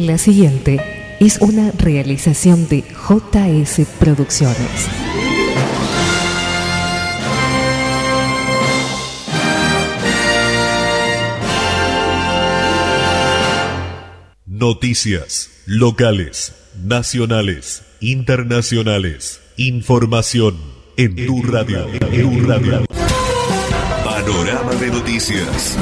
La siguiente es una realización de JS Producciones. Noticias locales, nacionales, internacionales. Información en tu radio. Panorama de noticias.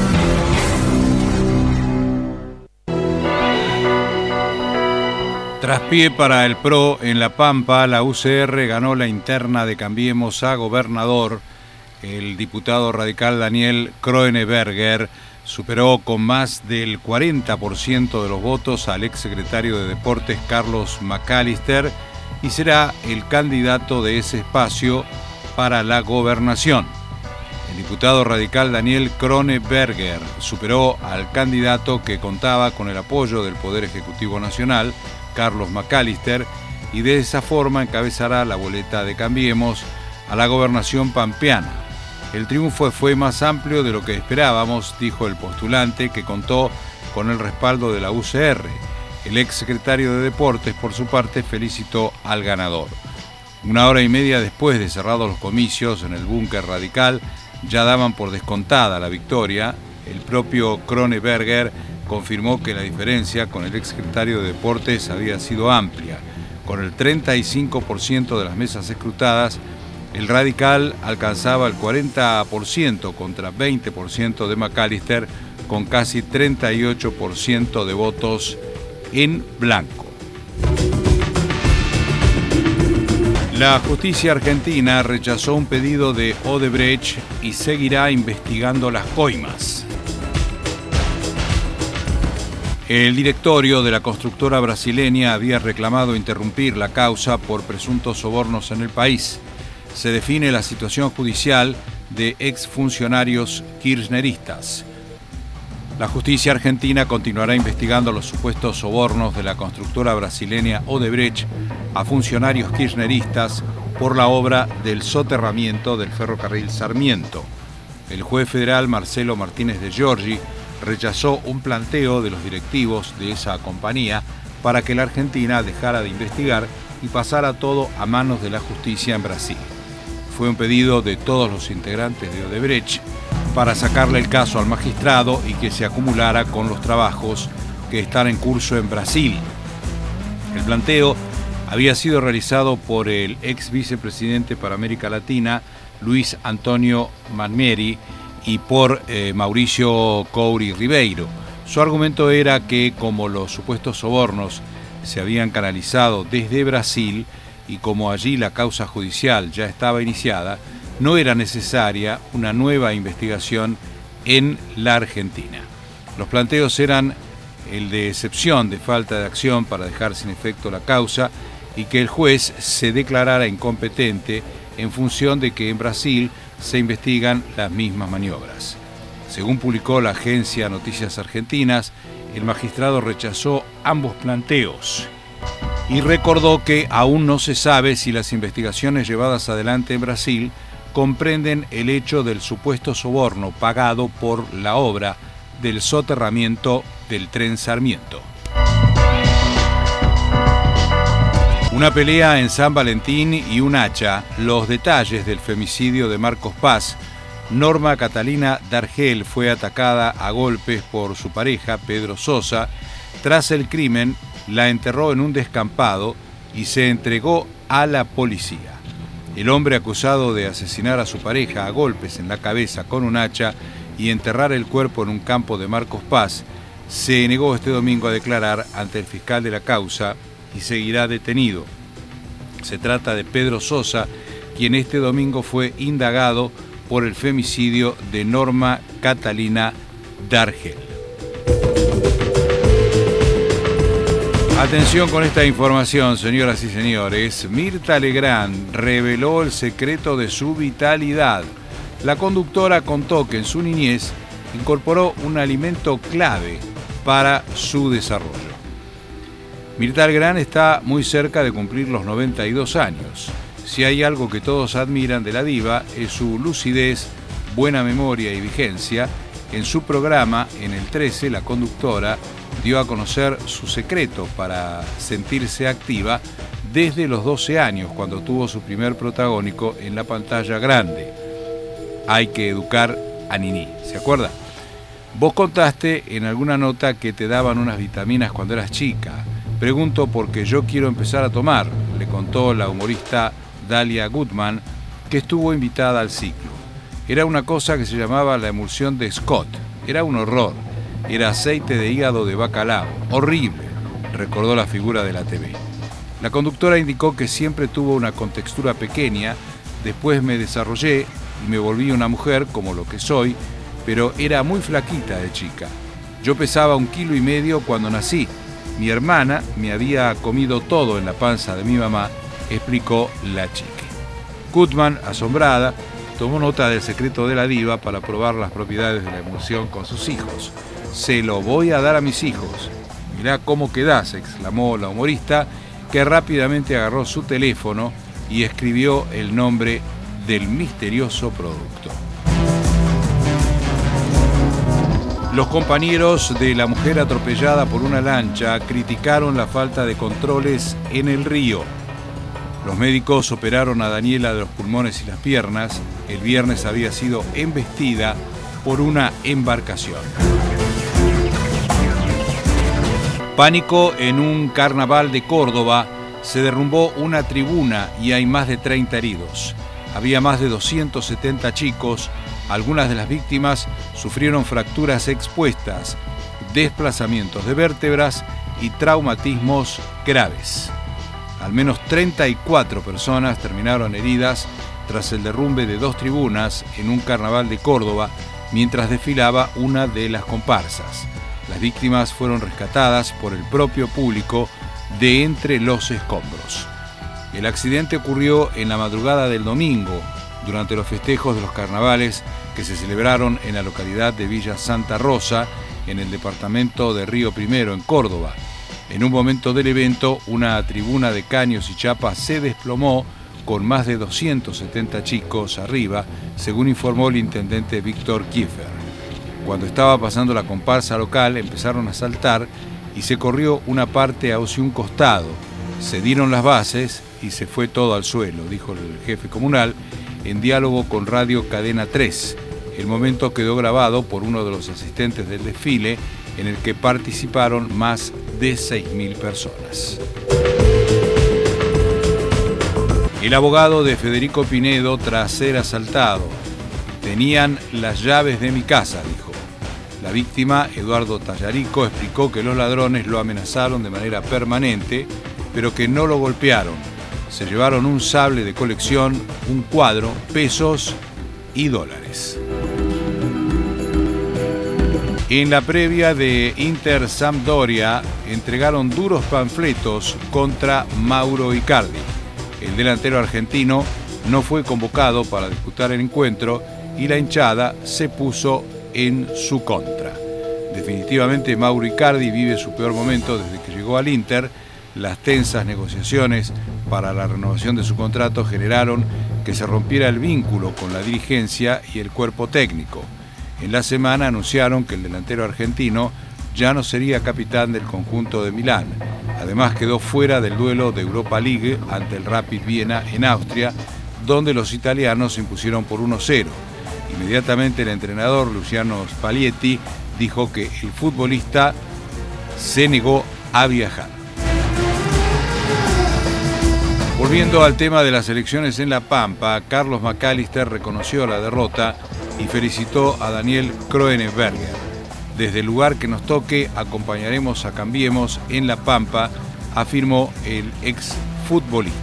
Traspié para el PRO en La Pampa, la UCR ganó la interna de Cambiemos a gobernador. El diputado radical Daniel Kroeneberger superó con más del 40% de los votos al exsecretario de Deportes Carlos McAllister y será el candidato de ese espacio para la gobernación. El diputado radical Daniel Kroeneberger superó al candidato que contaba con el apoyo del Poder Ejecutivo Nacional, Carlos McAllister, y de esa forma encabezará la boleta de Cambiemos a la gobernación pampeana. El triunfo fue más amplio de lo que esperábamos, dijo el postulante, que contó con el respaldo de la UCR. El exsecretario de Deportes, por su parte, felicitó al ganador. Una hora y media después de cerrados los comicios en el búnker radical, ya daban por descontada la victoria. El propio Kroeneberger confirmó que la diferencia con el exsecretario de Deportes había sido amplia. Con el 35% de las mesas escrutadas, el radical alcanzaba el 40% contra 20% de McAllister, con casi 38% de votos en blanco. La justicia argentina rechazó un pedido de Odebrecht y seguirá investigando las coimas. El directorio de la constructora brasileña había reclamado interrumpir la causa por presuntos sobornos en el país. Se define la situación judicial de exfuncionarios kirchneristas. La justicia argentina continuará investigando los supuestos sobornos de la constructora brasileña Odebrecht a funcionarios kirchneristas por la obra del soterramiento del ferrocarril Sarmiento. El juez federal Marcelo Martínez de Giorgi rechazó un planteo de los directivos de esa compañía para que la Argentina dejara de investigar y pasara todo a manos de la justicia en Brasil. Fue un pedido de todos los integrantes de Odebrecht para sacarle el caso al magistrado y que se acumulara con los trabajos que están en curso en Brasil. El planteo había sido realizado por el ex vicepresidente para América Latina, Luis Antonio Manmieri, y por Mauricio Couri Ribeiro. Su argumento era que, como los supuestos sobornos se habían canalizado desde Brasil y como allí la causa judicial ya estaba iniciada, no era necesaria una nueva investigación en la Argentina. Los planteos eran el de excepción de falta de acción para dejar sin efecto la causa y que el juez se declarara incompetente en función de que en Brasil se investigan las mismas maniobras. Según publicó la agencia Noticias Argentinas, el magistrado rechazó ambos planteos y recordó que aún no se sabe si las investigaciones llevadas adelante en Brasil comprenden el hecho del supuesto soborno pagado por la obra del soterramiento del tren Sarmiento. Una pelea en San Valentín y un hacha, los detalles del femicidio de Marcos Paz. Norma Catalina Dargel fue atacada a golpes por su pareja, Pedro Sosa. Tras el crimen, la enterró en un descampado y se entregó a la policía. El hombre acusado de asesinar a su pareja a golpes en la cabeza con un hacha y enterrar el cuerpo en un campo de Marcos Paz se negó este domingo a declarar ante el fiscal de la causa y seguirá detenido. Se trata de Pedro Sosa, quien este domingo fue indagado por el femicidio de Norma Catalina Dargel. Atención con esta información, señoras y señores. Mirta Legrand reveló el secreto de su vitalidad. La conductora contó que en su niñez incorporó un alimento clave para su desarrollo. Mirta Legrand está muy cerca de cumplir los 92 años. Si hay algo que todos admiran de la diva es su lucidez, buena memoria y vigencia. En su programa, en el 13, la conductora dio a conocer su secreto para sentirse activa desde los 12 años, cuando tuvo su primer protagónico en la pantalla grande. Hay que educar a Nini, ¿se acuerda? Vos contaste en alguna nota que te daban unas vitaminas cuando eras chica. Pregunto porque yo quiero empezar a tomar, le contó la humorista Dalia Goodman, que estuvo invitada al ciclo. Era una cosa que se llamaba la emulsión de Scott. Era un horror. Era aceite de hígado de bacalao. Horrible, recordó la figura de la TV. La conductora indicó que siempre tuvo una contextura pequeña, después me desarrollé y me volví una mujer como lo que soy, pero era muy flaquita de chica. Yo pesaba 1,5 kilos cuando nací. Mi hermana me había comido todo en la panza de mi mamá, explicó la chica. Goodman, asombrada, tomó nota del secreto de la diva para probar las propiedades de la emulsión con sus hijos. Se lo voy a dar a mis hijos. Mirá cómo quedás, exclamó la humorista, que rápidamente agarró su teléfono y escribió el nombre del misterioso producto. Los compañeros de la mujer atropellada por una lancha criticaron la falta de controles en el río. Los médicos operaron a Daniela de los pulmones y las piernas. El viernes había sido embestida por una embarcación. Pánico en un carnaval de Córdoba. Se derrumbó una tribuna y hay más de 30 heridos. Había más de 270 chicos. Algunas de las víctimas sufrieron fracturas expuestas, desplazamientos de vértebras y traumatismos graves. Al menos 34 personas terminaron heridas tras el derrumbe de 2 tribunas en un carnaval de Córdoba mientras desfilaba una de las comparsas. Las víctimas fueron rescatadas por el propio público de entre los escombros. El accidente ocurrió en la madrugada del domingo, durante los festejos de los carnavales que se celebraron en la localidad de Villa Santa Rosa, en el departamento de Río Primero, en Córdoba. En un momento del evento, una tribuna de caños y chapas se desplomó con más de 270 chicos arriba, según informó el intendente Víctor Kiefer. Cuando estaba pasando la comparsa local, empezaron a saltar y se corrió una parte hacia un costado. Se dieron las bases y se fue todo al suelo, dijo el jefe comunal, en diálogo con Radio Cadena 3. El momento quedó grabado por uno de los asistentes del desfile, en el que participaron más de 6.000 personas. El abogado de Federico Pinedo tras ser asaltado. Tenían las llaves de mi casa, dijo. La víctima, Eduardo Tallarico, explicó que los ladrones lo amenazaron de manera permanente, pero que no lo golpearon. Se llevaron un sable de colección, un cuadro, pesos y dólares. En la previa de Inter-Sampdoria entregaron duros panfletos contra Mauro Icardi. El delantero argentino no fue convocado para disputar el encuentro y la hinchada se puso en su contra. Definitivamente Mauro Icardi vive su peor momento desde que llegó al Inter. Las tensas negociaciones para la renovación de su contrato generaron que se rompiera el vínculo con la dirigencia y el cuerpo técnico. En la semana anunciaron que el delantero argentino ya no sería capitán del conjunto de Milán. Además quedó fuera del duelo de Europa League ante el Rapid Viena en Austria, donde los italianos se impusieron por 1-0. Inmediatamente el entrenador Luciano Spalletti dijo que el futbolista se negó a viajar. Volviendo al tema de las elecciones en La Pampa, Carlos McAllister reconoció la derrota y felicitó a Daniel Kroenenberger. Desde el lugar que nos toque, acompañaremos a Cambiemos en La Pampa, afirmó el exfutbolista.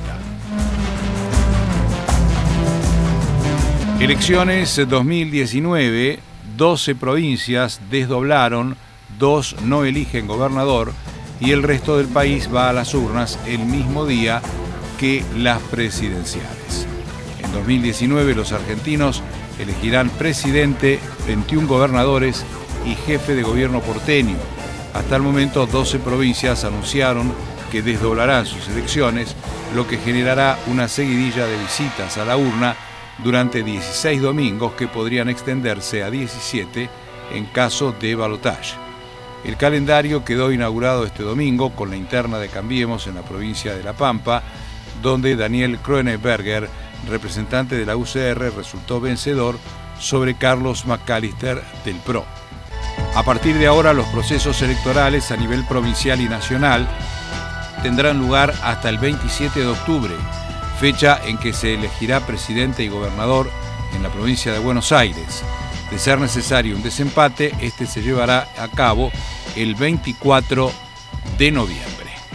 Elecciones 2019, 12 provincias desdoblaron, 2 no eligen gobernador y el resto del país va a las urnas el mismo día que las presidenciales. En 2019 los argentinos elegirán presidente, 21 gobernadores y jefe de gobierno porteño. Hasta el momento 12 provincias anunciaron que desdoblarán sus elecciones, lo que generará una seguidilla de visitas a la urna durante 16 domingos que podrían extenderse a 17 en caso de balotaje. El calendario quedó inaugurado este domingo con la interna de Cambiemos en la provincia de La Pampa, donde Daniel Kroeneberger, representante de la UCR, resultó vencedor sobre Carlos McAllister del PRO. A partir de ahora, los procesos electorales a nivel provincial y nacional tendrán lugar hasta el 27 de octubre, fecha en que se elegirá presidente y gobernador en la provincia de Buenos Aires. De ser necesario un desempate, este se llevará a cabo el 24 de noviembre.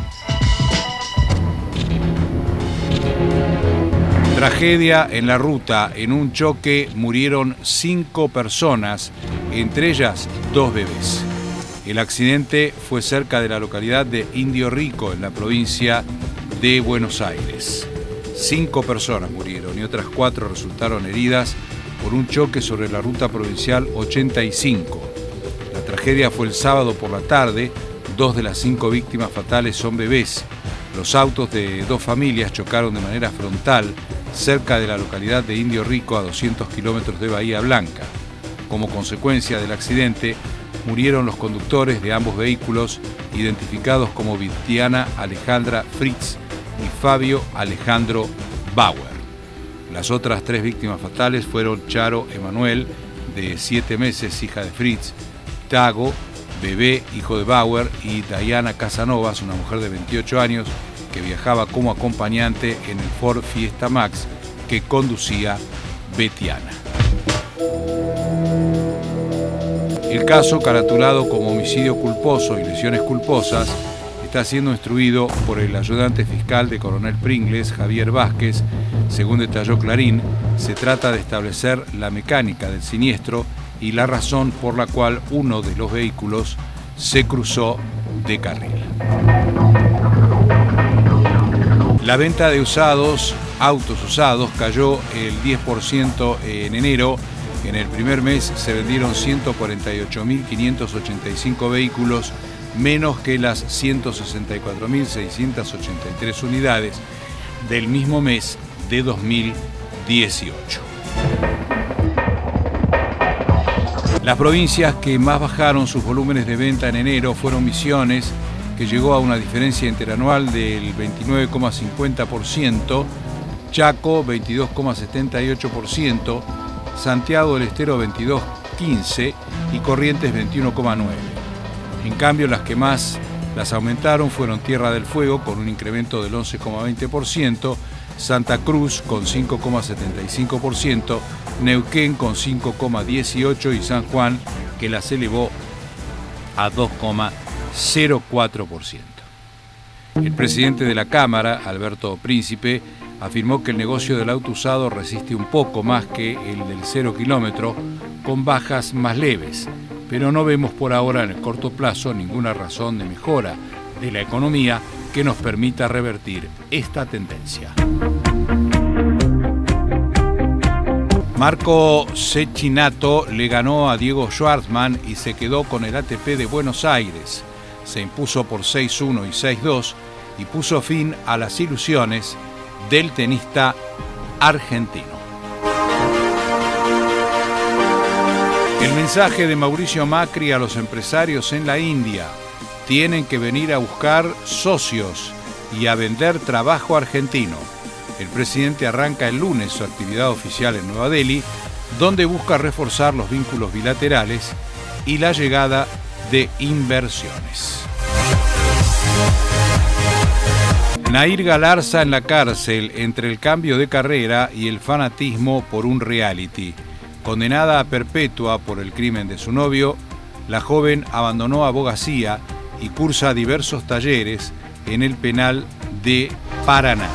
Tragedia en la ruta. En un choque murieron 5 personas, entre ellas 2 bebés. El accidente fue cerca de la localidad de Indio Rico, en la provincia de Buenos Aires. 5 personas murieron y otras 4 resultaron heridas por un choque sobre la ruta provincial 85. La tragedia fue el sábado por la tarde. 2 de las 5 víctimas fatales son bebés. Los autos de 2 familias chocaron de manera frontal cerca de la localidad de Indio Rico, a 200 kilómetros de Bahía Blanca. Como consecuencia del accidente, murieron los conductores de ambos vehículos, identificados como Vistiana Alejandra Fritz y Fabio Alejandro Bauer. Las otras 3 víctimas fatales fueron Charo Emanuel, de 7 meses, hija de Fritz, Tago, bebé, hijo de Bauer, y Diana Casanovas, una mujer de 28 años, que viajaba como acompañante en el Ford Fiesta Max que conducía Betiana. El caso, caratulado como homicidio culposo y lesiones culposas, está siendo instruido por el ayudante fiscal de Coronel Pringles, Javier Vázquez. Según detalló Clarín, se trata de establecer la mecánica del siniestro y la razón por la cual uno de los vehículos se cruzó de carril. La venta de autos usados, cayó el 10% en enero. En el primer mes se vendieron 148.585 vehículos, menos que las 164.683 unidades del mismo mes de 2018. Las provincias que más bajaron sus volúmenes de venta en enero fueron Misiones, que llegó a una diferencia interanual del 29,50%, Chaco 22,78%, Santiago del Estero 22,15% y Corrientes 21,9%. En cambio, las que más las aumentaron fueron Tierra del Fuego, con un incremento del 11,20%, Santa Cruz con 5,75%, Neuquén con 5,18% y San Juan, que las elevó a 2,04%. El presidente de la Cámara, Alberto Príncipe, afirmó que el negocio del auto usado resiste un poco más que el del 0 kilómetro, con bajas más leves, pero no vemos por ahora en el corto plazo ninguna razón de mejora de la economía que nos permita revertir esta tendencia. Marco Cecchinato le ganó a Diego Schwartzman y se quedó con el ATP de Buenos Aires. Se impuso por 6-1 y 6-2 y puso fin a las ilusiones del tenista argentino. El mensaje de Mauricio Macri a los empresarios en la India: tienen que venir a buscar socios y a vender trabajo argentino. El presidente arranca el lunes su actividad oficial en Nueva Delhi, donde busca reforzar los vínculos bilaterales y la llegada de inversiones. Nair Galarza en la cárcel entre el cambio de carrera y el fanatismo por un reality. Condenada a perpetua por el crimen de su novio, la joven abandonó abogacía y cursa diversos talleres en el penal de Paraná.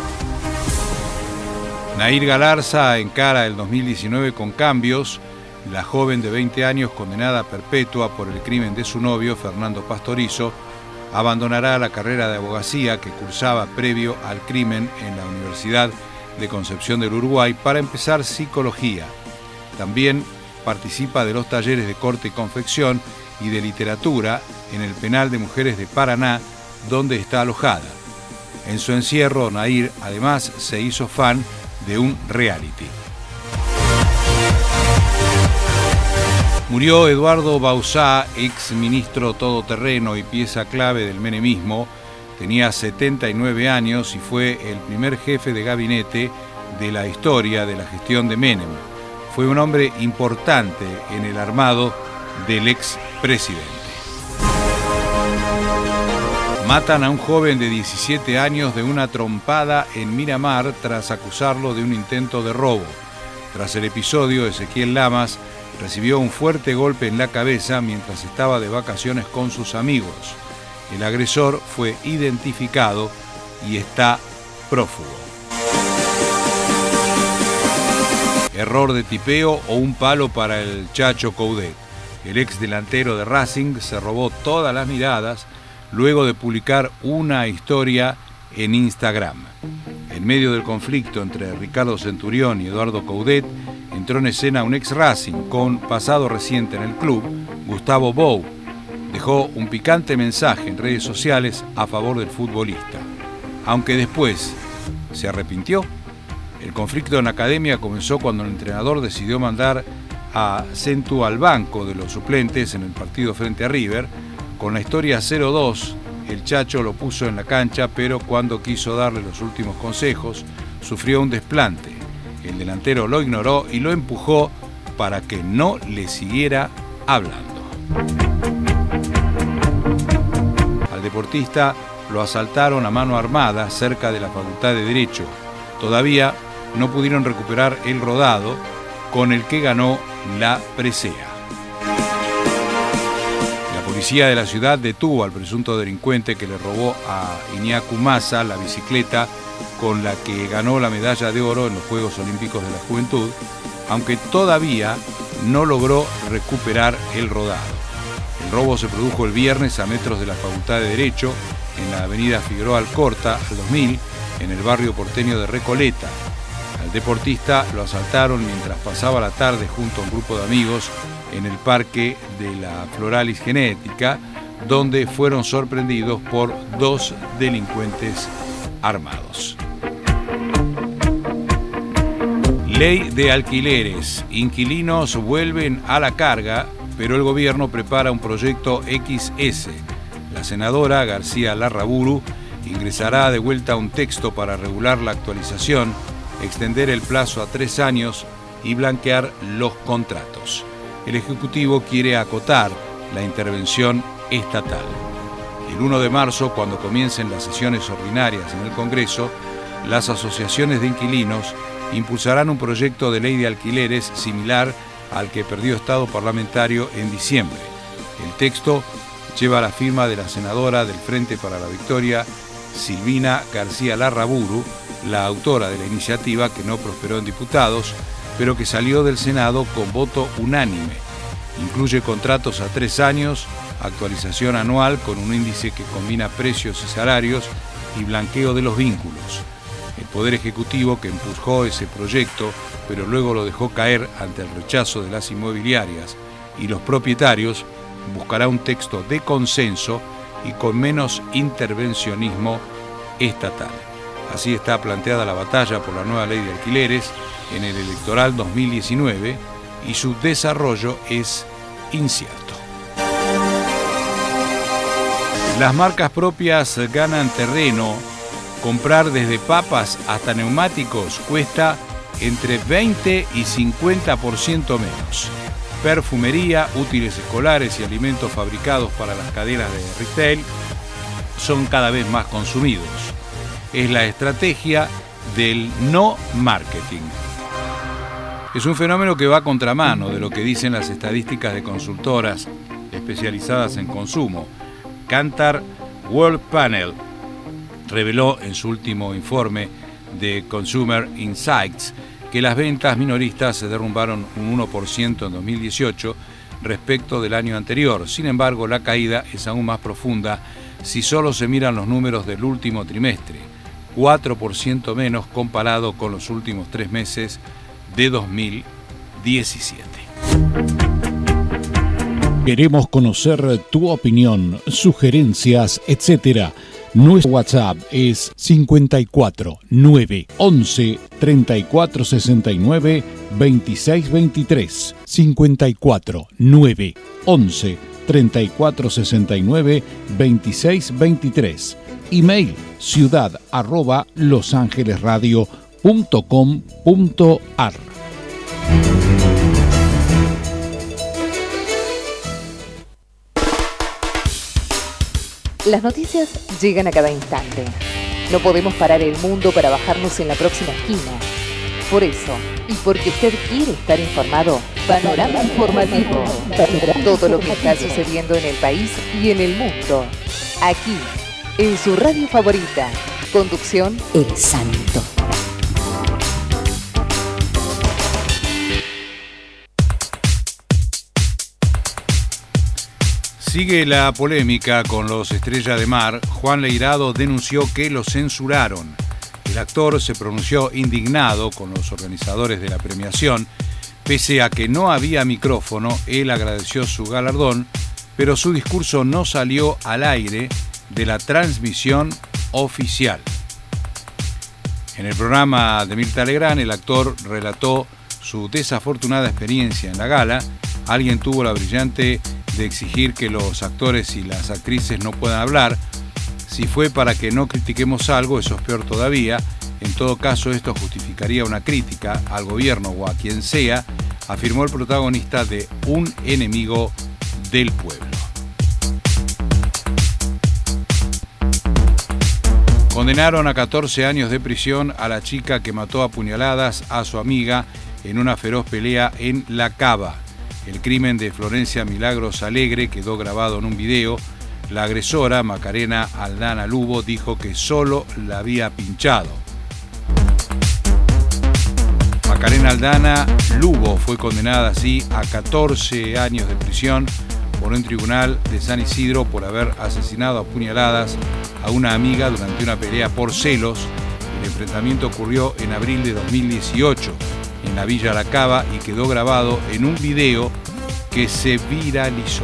Nair Galarza encara el 2019 con cambios. La joven de 20 años, condenada a perpetua por el crimen de su novio, Fernando Pastorizo, abandonará la carrera de abogacía que cursaba previo al crimen en la Universidad de Concepción del Uruguay para empezar psicología. También participa de los talleres de corte y confección y de literatura en el penal de mujeres de Paraná, donde está alojada. En su encierro, Nair además se hizo fan de un reality. Murió Eduardo Bauzá, ex ministro todoterreno y pieza clave del menemismo. Tenía 79 años y fue el primer jefe de gabinete de la historia de la gestión de Menem. Fue un hombre importante en el armado del expresidente. Matan a un joven de 17 años de una trompada en Miramar tras acusarlo de un intento de robo. Tras el episodio, Ezequiel Lamas recibió un fuerte golpe en la cabeza mientras estaba de vacaciones con sus amigos. El agresor fue identificado y está prófugo. Error de tipeo o un palo para el Chacho Coudet. El ex delantero de Racing se robó todas las miradas luego de publicar una historia en Instagram. En medio del conflicto entre Ricardo Centurión y Eduardo Coudet, entró en escena un ex Racing con pasado reciente en el club, Gustavo Bou. Dejó un picante mensaje en redes sociales a favor del futbolista. Aunque después se arrepintió. El conflicto en la academia comenzó cuando el entrenador decidió mandar a Centu al banco de los suplentes en el partido frente a River. Con la historia 0-2, el Chacho lo puso en la cancha, pero cuando quiso darle los últimos consejos, sufrió un desplante. El delantero lo ignoró y lo empujó para que no le siguiera hablando. Al deportista lo asaltaron a mano armada cerca de la Facultad de Derecho. Todavía no pudieron recuperar el rodado con el que ganó la presea. La policía de la ciudad detuvo al presunto delincuente que le robó a Iñaku Massa la bicicleta con la que ganó la medalla de oro en los Juegos Olímpicos de la Juventud, aunque todavía no logró recuperar el rodado. El robo se produjo el viernes a metros de la Facultad de Derecho, en la avenida Figueroa Alcorta, al 2000, en el barrio porteño de Recoleta. Al deportista lo asaltaron mientras pasaba la tarde junto a un grupo de amigos en el parque de la Floralis Genética, donde fueron sorprendidos por 2 delincuentes armados. Ley de alquileres. Inquilinos vuelven a la carga, pero el gobierno prepara un proyecto XS. La senadora García Larraburu ingresará de vuelta un texto para regular la actualización, extender el plazo a 3 años y blanquear los contratos. El Ejecutivo quiere acotar la intervención estatal. El 1 de marzo, cuando comiencen las sesiones ordinarias en el Congreso, las asociaciones de inquilinos impulsarán un proyecto de ley de alquileres similar al que perdió estado parlamentario en diciembre. El texto lleva la firma de la senadora del Frente para la Victoria, Silvina García Larraburu, la autora de la iniciativa que no prosperó en diputados, pero que salió del Senado con voto unánime. Incluye contratos a 3 años, actualización anual con un índice que combina precios y salarios y blanqueo de los vínculos. El Poder Ejecutivo, que empujó ese proyecto, pero luego lo dejó caer ante el rechazo de las inmobiliarias y los propietarios, buscará un texto de consenso y con menos intervencionismo estatal. Así está planteada la batalla por la nueva ley de alquileres en el electoral 2019 y su desarrollo es incierto. Las marcas propias ganan terreno. Comprar desde papas hasta neumáticos cuesta entre 20 y 50% menos. Perfumería, útiles escolares y alimentos fabricados para las cadenas de retail son cada vez más consumidos. Es la estrategia del no marketing. Es un fenómeno que va a contramano de lo que dicen las estadísticas de consultoras especializadas en consumo. Kantar World Panel reveló en su último informe de Consumer Insights que las ventas minoristas se derrumbaron un 1% en 2018 respecto del año anterior. Sin embargo, la caída es aún más profunda si solo se miran los números del último trimestre, 4% menos comparado con los últimos 3 meses de 2017. Queremos conocer tu opinión, sugerencias, etc. Nuestro WhatsApp es 54 9 11 34 69 26 23. 54 9 11 34 69 26 23. Email ciudad@losangelesradio.com.ar. Las noticias llegan a cada instante. No podemos parar el mundo para bajarnos en la próxima esquina. Por eso, y porque usted quiere estar informado, Panorama Informativo. Todo lo que está sucediendo en el país y en el mundo. Aquí, en su radio favorita. Conducción El Santo. Sigue la polémica con los Estrella de Mar. Juan Leirado denunció que lo censuraron. El actor se pronunció indignado con los organizadores de la premiación. Pese a que no había micrófono, él agradeció su galardón, pero su discurso no salió al aire de la transmisión oficial. En el programa de Mirta Legrand, el actor relató su desafortunada experiencia en la gala. Alguien tuvo la brillante de exigir que los actores y las actrices no puedan hablar. Si fue para que no critiquemos algo, eso es peor todavía. En todo caso, esto justificaría una crítica al gobierno o a quien sea, afirmó el protagonista de Un enemigo del pueblo. Condenaron a 14 años de prisión a la chica que mató a puñaladas a su amiga en una feroz pelea en La Cava. El crimen de Florencia Milagros Alegre quedó grabado en un video. La agresora, Macarena Aldana Lubo, dijo que solo la había pinchado. Macarena Aldana Lubo fue condenada así a 14 años de prisión por un tribunal de San Isidro por haber asesinado a puñaladas a una amiga durante una pelea por celos. El enfrentamiento ocurrió en abril de 2018 en la Villa La Cava y quedó grabado en un video que se viralizó.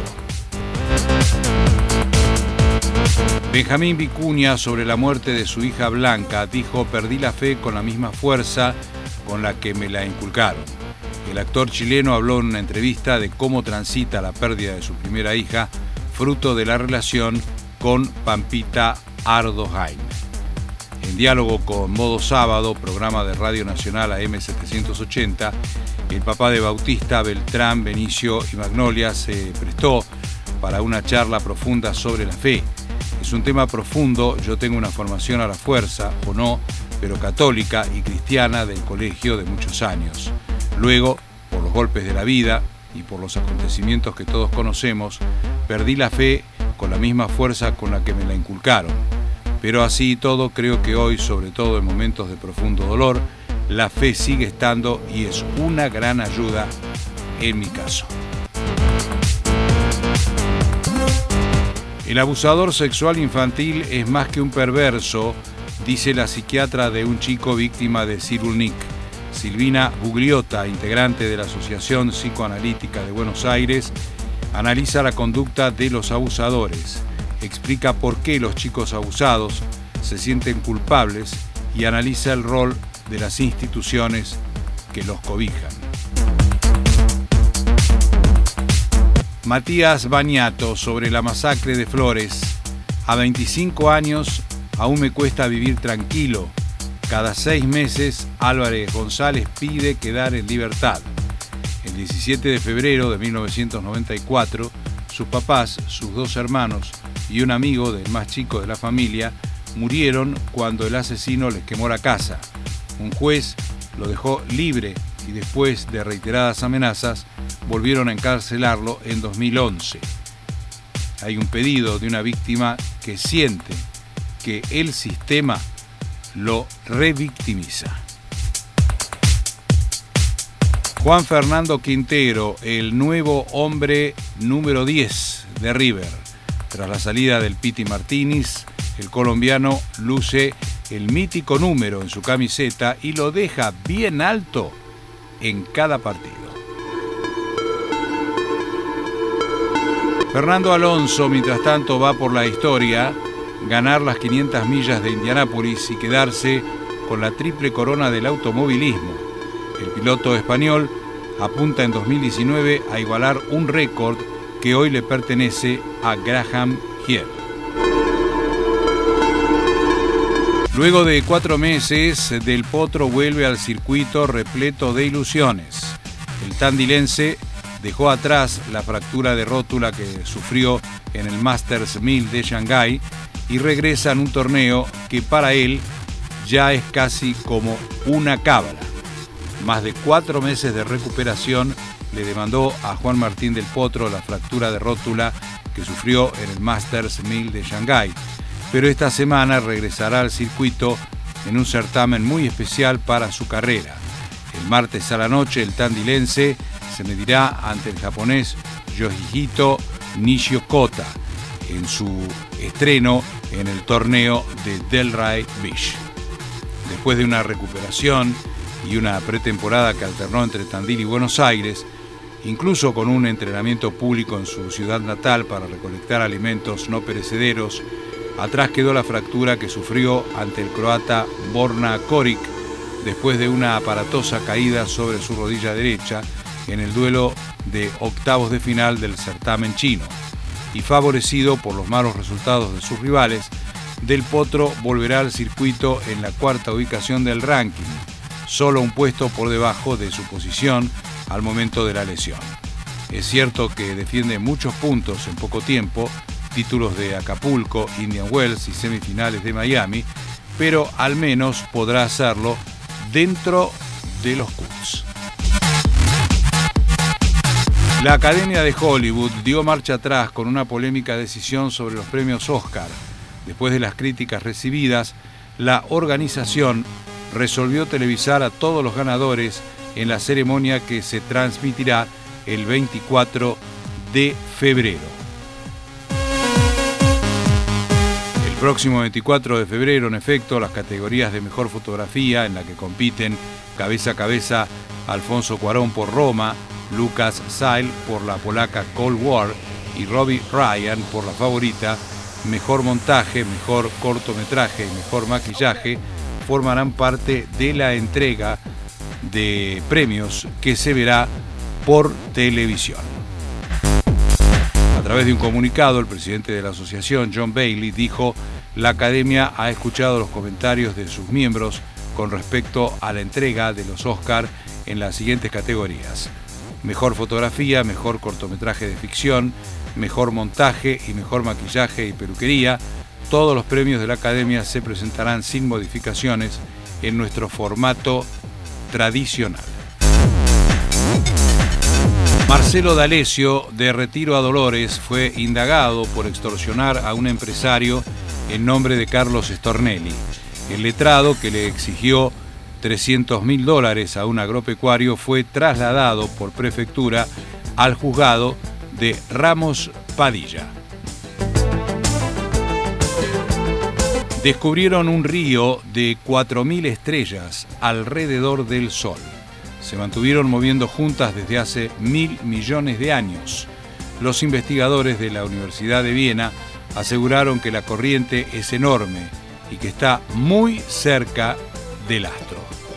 Benjamín Vicuña, sobre la muerte de su hija Blanca, dijo: perdí la fe con la misma fuerza con la que me la inculcaron. El actor chileno habló en una entrevista de cómo transita la pérdida de su primera hija, fruto de la relación con Pampita Ardo Jaime. En diálogo con Modo Sábado, programa de Radio Nacional AM780, el papá de Bautista, Beltrán, Benicio y Magnolia se prestó para una charla profunda sobre la fe. Es un tema profundo, yo tengo una formación a la fuerza, o no, pero católica y cristiana del colegio de muchos años. Luego, por los golpes de la vida y por los acontecimientos que todos conocemos, perdí la fe con la misma fuerza con la que me la inculcaron. Pero así y todo, creo que hoy, sobre todo en momentos de profundo dolor, la fe sigue estando y es una gran ayuda en mi caso. El abusador sexual infantil es más que un perverso, dice la psiquiatra de un chico víctima de Cyrulnik. Silvina Gugliotta, integrante de la Asociación Psicoanalítica de Buenos Aires, analiza la conducta de los abusadores, explica por qué los chicos abusados se sienten culpables y analiza el rol de las instituciones que los cobijan. Matías Bañato, sobre la masacre de Flores. A 25 años aún me cuesta vivir tranquilo. Cada 6 meses Álvarez González pide quedar en libertad. El 17 de febrero de 1994, sus papás, sus 2 hermanos y un amigo del más chico de la familia murieron cuando el asesino les quemó la casa. Un juez lo dejó libre y después de reiteradas amenazas volvieron a encarcelarlo en 2011. Hay un pedido de una víctima que siente que el sistema lo revictimiza. Juan Fernando Quintero, el nuevo hombre número 10 de River. Tras la salida del Piti Martínez, el colombiano luce el mítico número en su camiseta y lo deja bien alto en cada partido. Fernando Alonso, mientras tanto, va por la historia ganar las 500 millas de Indianápolis y quedarse con la triple corona del automovilismo. El piloto español apunta en 2019 a igualar un récord que hoy le pertenece a Graham Hill. Luego de 4 meses, Del Potro vuelve al circuito repleto de ilusiones. El tandilense dejó atrás la fractura de rótula que sufrió en el Masters 1000 de Shanghái y regresa en un torneo que para él ya es casi como una cábala. Más de 4 meses de recuperación le demandó a Juan Martín Del Potro la fractura de rótula que sufrió en el Masters 1000 de Shanghái. Pero esta semana regresará al circuito en un certamen muy especial para su carrera. El martes a la noche el tandilense se medirá ante el japonés Yoshihito Nishikota en su estreno en el torneo de Delray Beach. Después de una recuperación y una pretemporada que alternó entre Tandil y Buenos Aires, incluso con un entrenamiento público en su ciudad natal para recolectar alimentos no perecederos, atrás quedó la fractura que sufrió ante el croata Borna Koric después de una aparatosa caída sobre su rodilla derecha en el duelo de octavos de final del certamen chino. Y favorecido por los malos resultados de sus rivales, Del Potro volverá al circuito en la 4ª ubicación del ranking, solo un puesto por debajo de su posición al momento de la lesión. Es cierto que defiende muchos puntos en poco tiempo, títulos de Acapulco, Indian Wells y semifinales de Miami, pero al menos podrá hacerlo dentro de los cuts. La Academia de Hollywood dio marcha atrás con una polémica decisión sobre los premios Oscar. Después de las críticas recibidas, la organización resolvió televisar a todos los ganadores en la ceremonia que se transmitirá el 24 de febrero. El próximo 24 de febrero, en efecto, las categorías de mejor fotografía, en la que compiten cabeza a cabeza Alfonso Cuarón por Roma, Lucas Seil por la polaca Cold War y Robbie Ryan por La Favorita, mejor montaje, mejor cortometraje y mejor maquillaje, formarán parte de la entrega de premios que se verá por televisión. A través de un comunicado, el presidente de la asociación, John Bailey, dijo: la Academia ha escuchado los comentarios de sus miembros con respecto a la entrega de los Oscar en las siguientes categorías: mejor fotografía, mejor cortometraje de ficción, mejor montaje y mejor maquillaje y peluquería. Todos los premios de la Academia se presentarán sin modificaciones en nuestro formato tradicional. Marcelo D'Alessio, de Retiro a Dolores, fue indagado por extorsionar a un empresario en nombre de Carlos Stornelli. El letrado, que le exigió $300.000 a un agropecuario, fue trasladado por prefectura al juzgado de Ramos Padilla. Descubrieron un río de 4.000 estrellas alrededor del Sol. Se mantuvieron moviendo juntas desde hace 1.000 millones de años. Los investigadores de la Universidad de Viena aseguraron que la corriente es enorme y que está muy cerca del astro.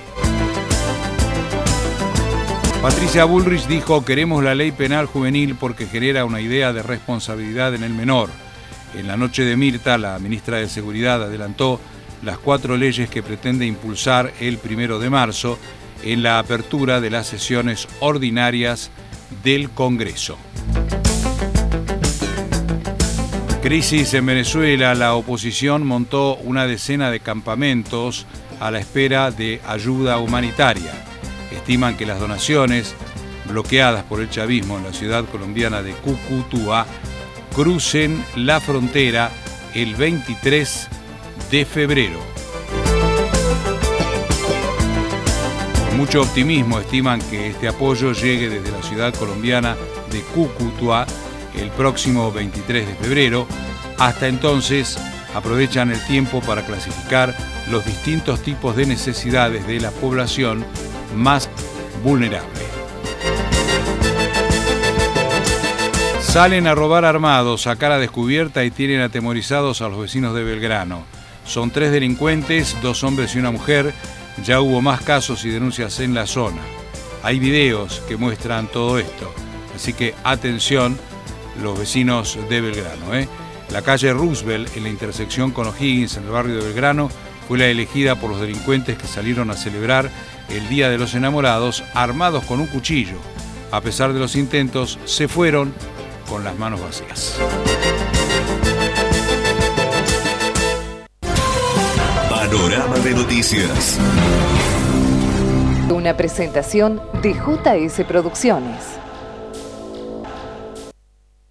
Patricia Bullrich dijo: queremos la ley penal juvenil porque genera una idea de responsabilidad en el menor. En la noche de Mirta, la ministra de Seguridad adelantó las 4 leyes que pretende impulsar el 1 de marzo en la apertura de las sesiones ordinarias del Congreso. Crisis en Venezuela. La oposición montó una decena de campamentos a la espera de ayuda humanitaria. Estiman que las donaciones bloqueadas por el chavismo en la ciudad colombiana de Cúcuta crucen la frontera el 23 de febrero. Con mucho optimismo estiman que este apoyo llegue desde la ciudad colombiana de Cúcuta el próximo 23 de febrero. Hasta entonces aprovechan el tiempo para clasificar los distintos tipos de necesidades de la población más vulnerable. Salen a robar armados a cara descubierta y tienen atemorizados a los vecinos de Belgrano. Son 3 delincuentes, 2 hombres y una mujer. Ya hubo más casos y denuncias en la zona. Hay videos que muestran todo esto. Así que atención, los vecinos de Belgrano. La calle Roosevelt, en la intersección con O'Higgins, en el barrio de Belgrano, fue la elegida por los delincuentes que salieron a celebrar el Día de los Enamorados armados con un cuchillo. A pesar de los intentos, se fueron con las manos vacías. Panorama de noticias. Una presentación de JS Producciones.